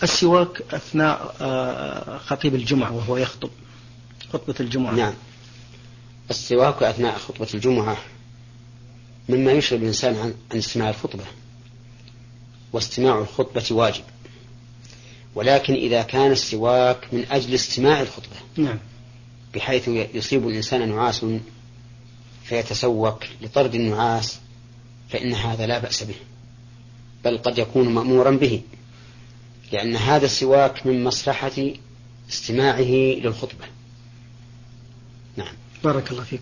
السواك أثناء خطيب الجمعة وهو يخطب خطبة الجمعة. نعم، السواك أثناء خطبة الجمعة مما يشغل الإنسان عن استماع الخطبة، واستماع الخطبة واجب، ولكن إذا كان السواك من أجل استماع الخطبة نعم، بحيث يصيب الإنسان نعاس فيتسوك لطرد النعاس، فإن هذا لا بأس به، بل قد يكون مأمورا به، لأن هذا السواك من مصلحة استماعه للخطبة. نعم. بارك الله فيك.